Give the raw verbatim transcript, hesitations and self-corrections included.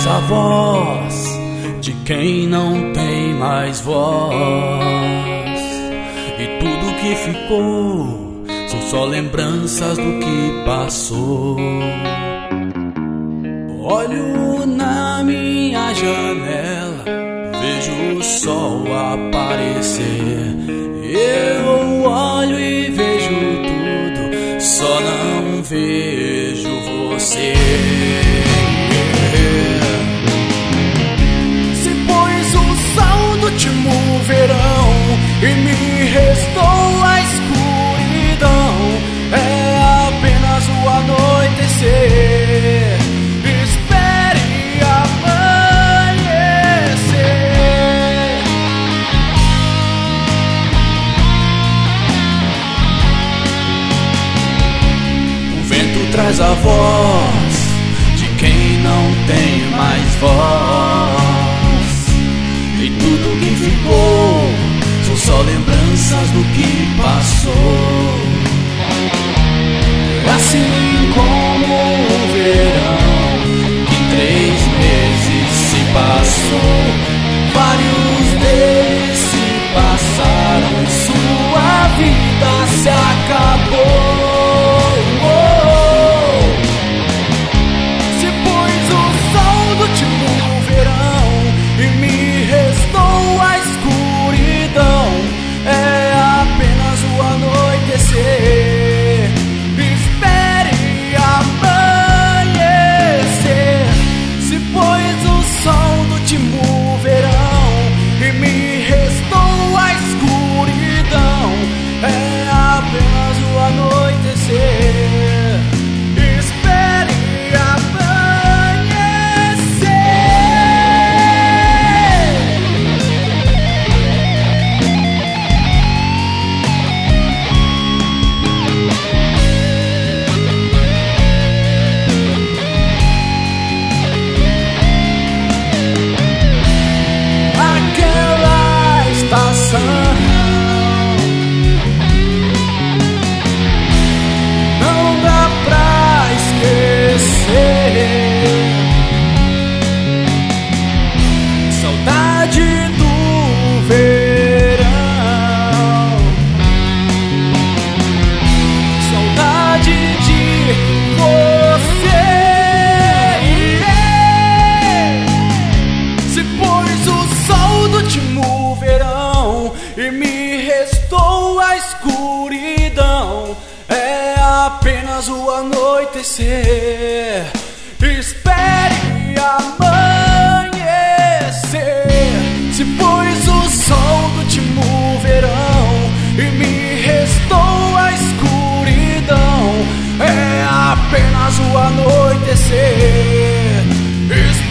traz a voz de quem não tem mais voz. E tudo que ficou são só lembranças do que passou. Olho na minha janela, vejo o sol aparecer. Eu olho e vejo tudo, só não vejo você. Se pôs o sol do último verão e me restou a escuridão, é apenas o anoitecer. Espere amanhecer. O vento traz a voz de quem não tem mais voz. E tudo que ficou são só lembranças do que passou. Assim como o verão que em três meses se passou, vários deles se passaram e sua vida se acabou. Se pôs o sol do último verão e me restou a escuridão, é apenas o anoitecer. Último verão e me restou a escuridão, é apenas o anoitecer. Espere não dá pra esquecer. Saudade do verão, saudade de você. Se pôs o sol do último verão e me restou a escuridão, é apenas o anoitecer. Espere amanhecer. Se pôs o sol do último verão e me restou a escuridão, é apenas o anoitecer.